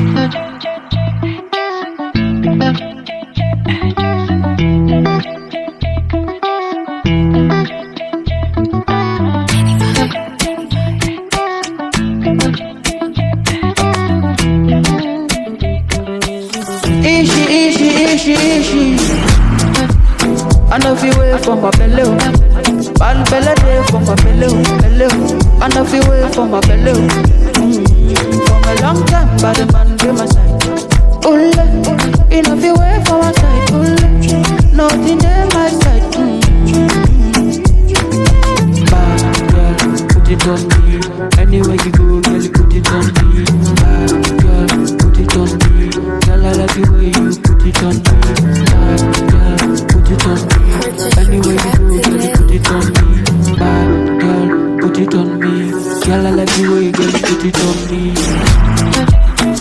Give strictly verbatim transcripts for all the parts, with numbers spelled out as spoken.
Ishi, ishi, ishi, ishi. I know if you wait for my belly, man belly day for my belly, belly. I know if you wait for my belly, mm-hmm. For a long time, but the man by my side. Ule, you know if you wait for my side, ule, nothing there my side. Mm-hmm. Bad girl, put it on me. Anywhere you go, girl, you put it on me. Bad girl, put it on me. Girl, I like the way you put it on me. Bad girl, put it on me. Anywhere you go, girl, you put it on me. Bad girl, put it on me. Girl, I like the way, girl, you put it on me.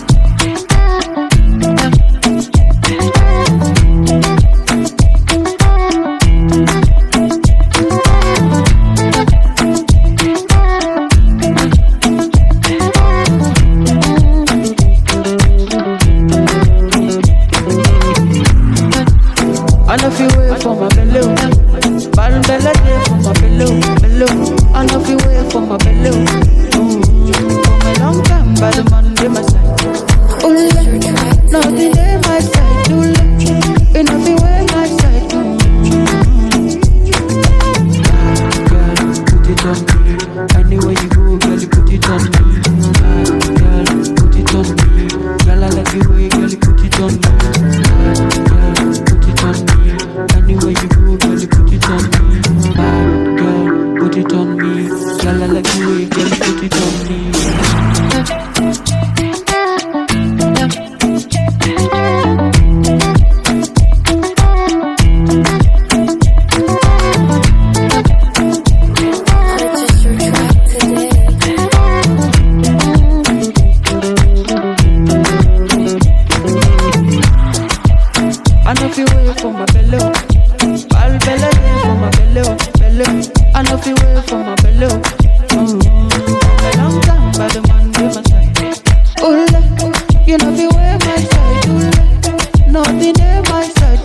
I know if you wait for my belly, bad belly day for my belly, belly. I know if you wait for my belly, mm-hmm. For a long time, but the man by my side. Ule, nothing there my side. Ule, you know if you wait my side. Mm-hmm. Girl, put it on me. Anywhere you go, girl, you put it on me. Girl, put it on me. Girl, I like the way, girl, you put it on me. Girl, put it on me. Anywhere you go, girl, you put it on me. Bad girl, put it on me. Girl, I like the way, girl, you put it on me. I know if you wait for my belly, I'll belly for my belly, belly. I know if you wait for my belly, mm-hmm. A long time, but the man by my side. Ule, you know if you wait my side, ule, nothing there my side.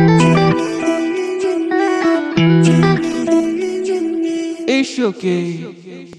Mm-hmm. It's okay.